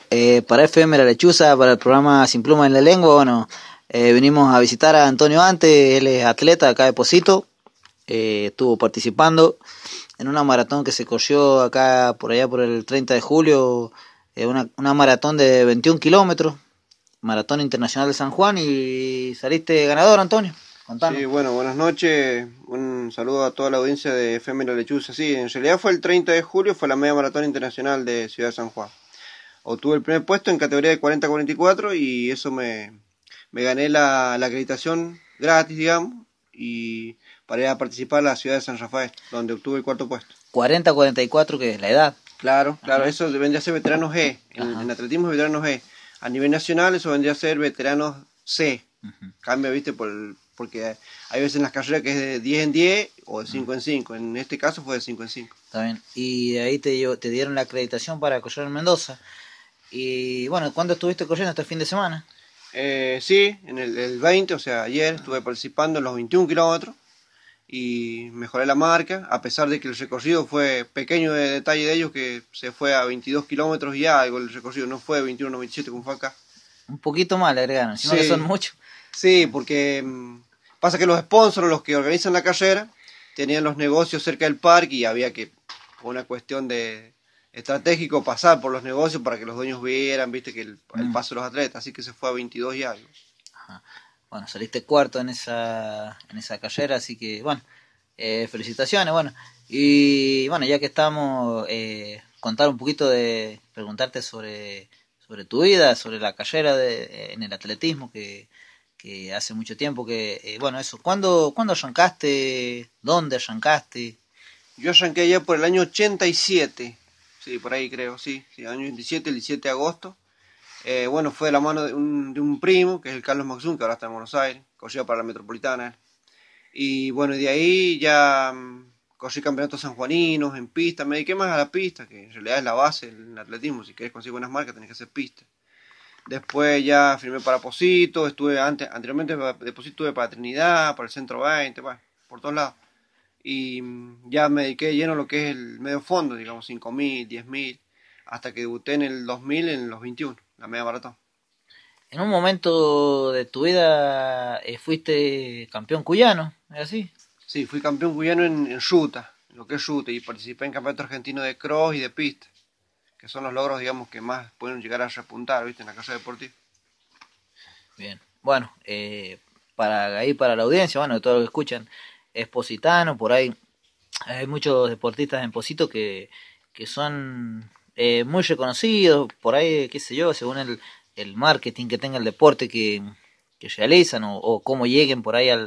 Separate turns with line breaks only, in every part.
Para FM La Lechuza, para el programa Sin Pluma en la Lengua, bueno, venimos a visitar a Antonio Ante, él es atleta acá de Pocito, estuvo participando en una maratón que se corrió acá por allá por el 30 de julio, una maratón de 21 kilómetros, Maratón Internacional de San Juan, y saliste ganador, Antonio. Contanos.
Sí, bueno, buenas noches. Un saludo a toda la audiencia de FM La Lechuza. Sí, en realidad fue el 30 de julio, fue la media maratón internacional de Ciudad de San Juan. Obtuve el primer puesto en categoría de 40-44 y eso me gané la acreditación gratis, digamos, y para ir a participar a la ciudad de San Rafael, donde obtuve el cuarto puesto.
40-44, que es la edad.
Claro,
Ajá.
eso vendría a ser veteranos G. En atletismo es veteranos G. A nivel nacional eso vendría a ser veteranos C. Cambia, viste, porque hay veces en las carreras que es de 10 en 10 o de 5 en 5. En este caso fue de 5 en 5.
Está bien. Y de ahí te dieron la acreditación para correr en Mendoza. Y bueno, ¿cuándo estuviste corriendo este fin de semana?
Sí, en el 20, o sea, ayer estuve participando en los 21 kilómetros y mejoré la marca, a pesar de que el recorrido fue pequeño de detalle de ellos, que se fue a 22 kilómetros y algo el recorrido, no fue 21 o 27 como fue acá.
Un poquito más le agregaron, encima que son
Sí,
muchos.
sí, porque pasa que los sponsors, los que organizan la carrera, tenían los negocios cerca del parque y había que, por una cuestión de estratégico, pasar por los negocios para que los dueños vieran, viste, que el paso de los atletas, así que se fue a 22 y algo.
Ajá. Bueno, saliste cuarto en esa carrera, así que bueno, felicitaciones, bueno. Y bueno, ya que estamos, contar un poquito preguntarte sobre tu vida, sobre la carrera en el atletismo, que hace mucho tiempo bueno, eso, ¿cuándo arrancaste? ¿Dónde arrancaste?
Yo arranqué ya por el año 87, sí, por ahí creo, sí, año 87, el 17 de agosto. Bueno, fue de la mano de un primo, que es el Carlos Maxún, que ahora está en Buenos Aires, corría para la Metropolitana. Y bueno, de ahí ya corrí campeonatos sanjuaninos en pista, me dediqué más a la pista, que en realidad es la base del atletismo, si querés conseguir buenas marcas tenés que hacer pista. Después ya firmé para Posito, anteriormente de Posito estuve para Trinidad, para el Centro 20, bueno, por todos lados. Y ya me dediqué lleno a lo que es el medio fondo, digamos 5.000, 10.000, hasta que debuté en el 2000 en los 21, la media maratón.
En un momento de tu vida fuiste campeón cuyano, ¿es así?
Sí, fui campeón cuyano en ruta, en lo que es ruta, y participé en campeonato argentino de cross y de pista, que son los logros, digamos, que más pueden llegar a repuntar, ¿viste? En la carrera deportiva.
Bien. Bueno, para la audiencia, bueno, todos los que escuchan, es positano, por ahí hay muchos deportistas en Posito que son muy reconocidos, por ahí, qué sé yo, según el marketing que tenga el deporte que realizan o cómo lleguen por ahí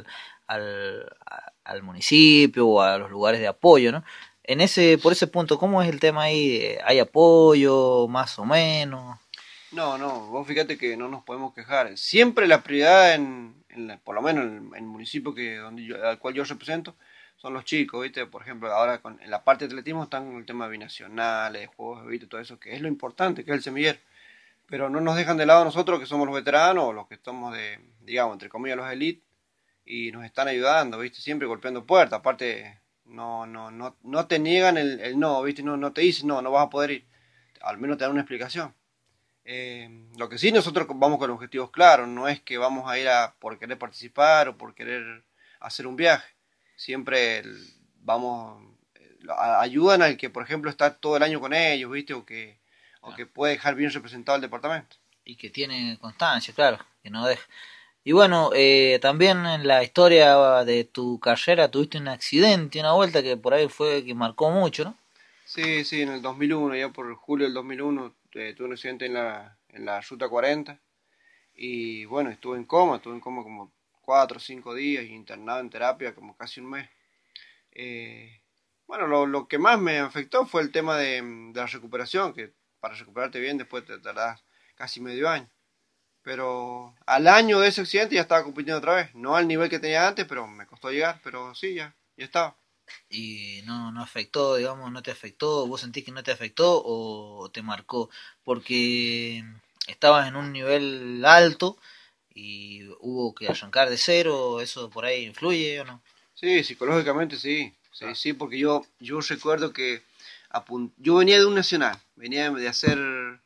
al municipio o a los lugares de apoyo, ¿no? Por ese punto, ¿cómo es el tema ahí? ¿Hay apoyo, más o menos?
No, vos fíjate que no nos podemos quejar. Siempre la prioridad, por lo menos en el municipio al cual yo represento, son los chicos, ¿viste? Por ejemplo, ahora en la parte de atletismo están con el tema binacionales, juegos, ¿viste? Todo eso, que es lo importante, que es el semillero. Pero no nos dejan de lado nosotros, que somos los veteranos, o los que estamos digamos, entre comillas, los elites, y nos están ayudando, ¿viste? Siempre golpeando puertas. Aparte, no te niegan el no, ¿viste? No te dicen, no vas a poder ir. Al menos te dan una explicación. Lo que sí, nosotros vamos con objetivos claros, no es que vamos a ir por querer participar o por querer hacer un viaje. Siempre vamos, ayudan al que, por ejemplo, está todo el año con ellos, ¿viste? O que puede dejar bien representado el departamento.
Y que tiene constancia, claro, que no deja. Y bueno, también en la historia de tu carrera tuviste un accidente, una vuelta que por ahí fue que marcó mucho, ¿no?
Sí, en el 2001, ya por julio del 2001, tuve un accidente en la Ruta 40 y bueno, estuve en coma como 4 o 5 días y internado en terapia como casi un mes. Eh, bueno, lo que más me afectó fue el tema de la recuperación, que para recuperarte bien después te tardás casi medio año. Pero al año de ese accidente ya estaba compitiendo otra vez, no al nivel que tenía antes, pero me costó llegar, pero sí, ya estaba.
Y no afectó, digamos, no te afectó, vos sentís que no te afectó o te marcó, porque estabas en un nivel alto y hubo que arrancar de cero, eso por ahí influye o no.
Sí, psicológicamente sí, porque yo recuerdo que yo venía de un nacional, venía de hacer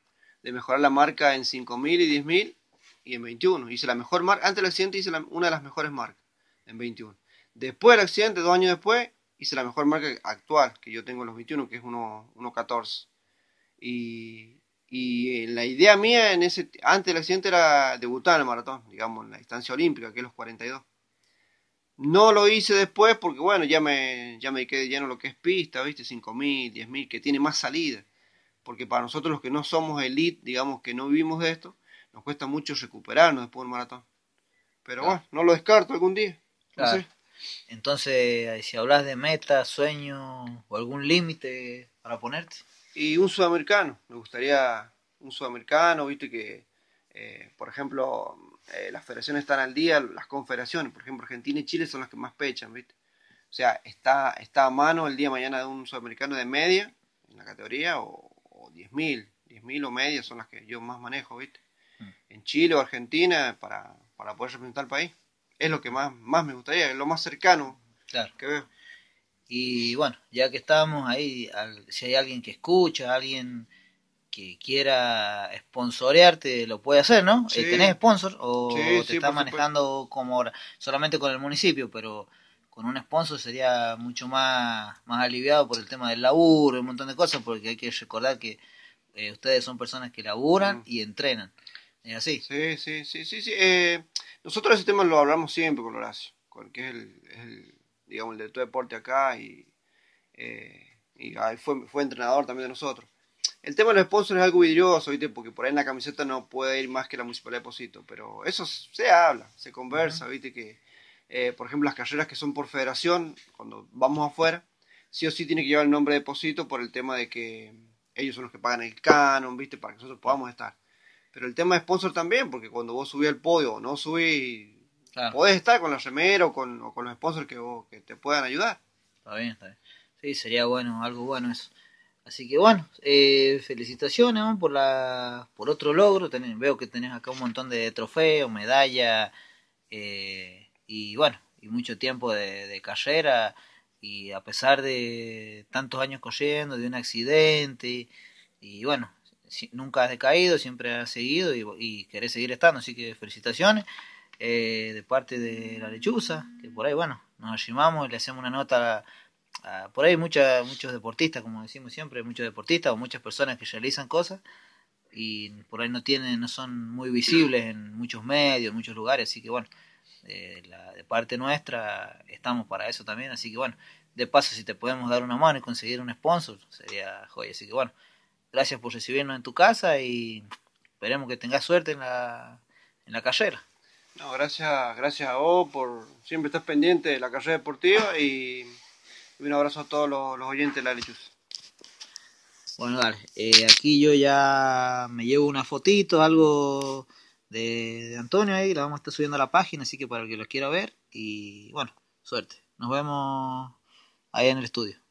de mejorar la marca en 5.000 y 10.000 y en 21. Hice la mejor marca, antes del accidente hice una de las mejores marcas en 21. Después del accidente, 2 años después, hice la mejor marca actual que yo tengo en los 21, que es 1.14. Y la idea mía antes del accidente era debutar en el maratón, digamos, en la distancia olímpica, que es los 42. No lo hice después porque, bueno, ya me quedé lleno lo que es pista, ¿viste? 5.000, 10.000, que tiene más salida. Porque para nosotros los que no somos elite, digamos que no vivimos de esto, nos cuesta mucho recuperarnos después de un maratón. Pero
Claro,
bueno, no lo descarto algún día, no
claro.
sé.
Entonces, si hablas de meta, sueño o algún límite para ponerte.
Y un sudamericano, me gustaría un sudamericano, viste que, por ejemplo, las federaciones están al día, las confederaciones, por ejemplo, Argentina y Chile son las que más pechan, viste. O sea, está a mano el día de mañana de un sudamericano de media, en la categoría, o 10.000 o media son las que yo más manejo, viste.
Mm,
En Chile o Argentina para poder representar al país. Es lo que más me gustaría, es lo más cercano
claro.
que veo.
Y bueno, ya que estamos ahí, si hay alguien que escucha, alguien que quiera sponsorearte, lo puede hacer, ¿no? ¿Tenés
Sí,
sponsor
sí,
o te
sí,
estás
por supuesto.
manejando como ahora, solamente con el municipio, pero con un sponsor sería mucho más aliviado por el tema del laburo y un montón de cosas, porque hay que recordar que ustedes son personas que laburan
Mm.
y entrenan. ¿Es así?
Sí, sí, sí, sí, sí. Nosotros ese tema lo hablamos siempre con Horacio, que digamos, el de tu deporte acá y fue entrenador también de nosotros. El tema de los sponsors es algo vidrioso, ¿viste? Porque por ahí en la camiseta no puede ir más que la Municipalidad de Pocito, pero eso se habla, se
Ujú.
conversa, ¿viste? Que, por ejemplo, las carreras que son por federación, cuando vamos afuera, sí o sí tiene que llevar el nombre de Pocito por el tema de que ellos son los que pagan el canon, ¿viste? Para que nosotros podamos estar. Pero el tema de sponsor también, porque cuando vos subís al podio o no subís,
Claro,
podés estar con la remera o con los sponsors que te puedan ayudar.
está bien, está bien. Sí, sería bueno, algo bueno eso. Así que bueno, felicitaciones, ¿no? por otro logro. Veo que tenés acá un montón de trofeos, medallas, y bueno, y mucho tiempo de carrera. Y a pesar de tantos años corriendo, de un accidente, y bueno, nunca has decaído, siempre has seguido y querés seguir estando. Así que felicitaciones de parte de la lechuza, que por ahí, bueno, nos arrimamos y le hacemos una nota. Por ahí muchos deportistas, como decimos siempre, muchos deportistas o muchas personas que realizan cosas y por ahí no son muy visibles en muchos medios, en muchos lugares, así que bueno, de parte nuestra estamos para eso también, así que bueno, de paso si te podemos dar una mano y conseguir un sponsor, sería joya, así que bueno, gracias por recibirnos en tu casa y esperemos que tengas suerte en la carrera.
No, gracias a vos por siempre estar pendiente de la carrera deportiva y un abrazo a todos los oyentes de la lechuza.
Bueno, dale. Aquí yo ya me llevo una fotito, algo de Antonio ahí, la vamos a estar subiendo a la página, así que para el que lo quiera ver. Y bueno, suerte. Nos vemos ahí en el estudio.